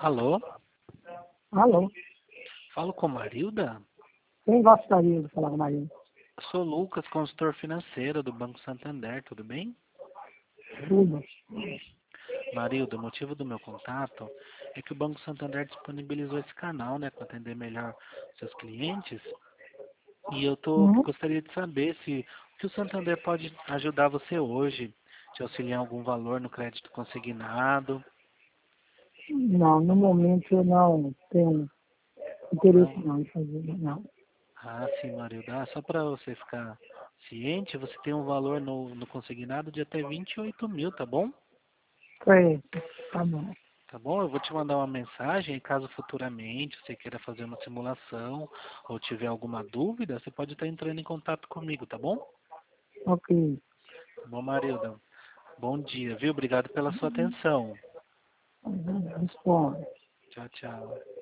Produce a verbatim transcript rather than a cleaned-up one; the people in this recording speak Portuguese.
Alô? Alô? Falo com Marilda? Quem gostaria de falar com a Maria? Sou Lucas, consultor financeiro do Banco Santander, tudo bem? Tudo. Marilda, o motivo do meu contato é que o Banco Santander disponibilizou esse canal, né, para atender melhor seus clientes. E eu tô, Uhum. gostaria de saber se o que o Santander pode ajudar você hoje, te auxiliar em algum valor no crédito consignado. Não, no momento eu não tenho interesse Não? não em fazer, não. Ah, sim, Marilda. Ah, só para você ficar ciente, você tem um valor no, no consignado de até vinte e oito mil, tá bom? É, tá bom. Tá bom? Eu vou te mandar uma mensagem, e caso futuramente você queira fazer uma simulação ou tiver alguma dúvida, você pode estar entrando em contato comigo, tá bom? Ok. Tá bom, Marilda? Bom dia, viu? Obrigado pela sua atenção. Responde. Tchau, tchau.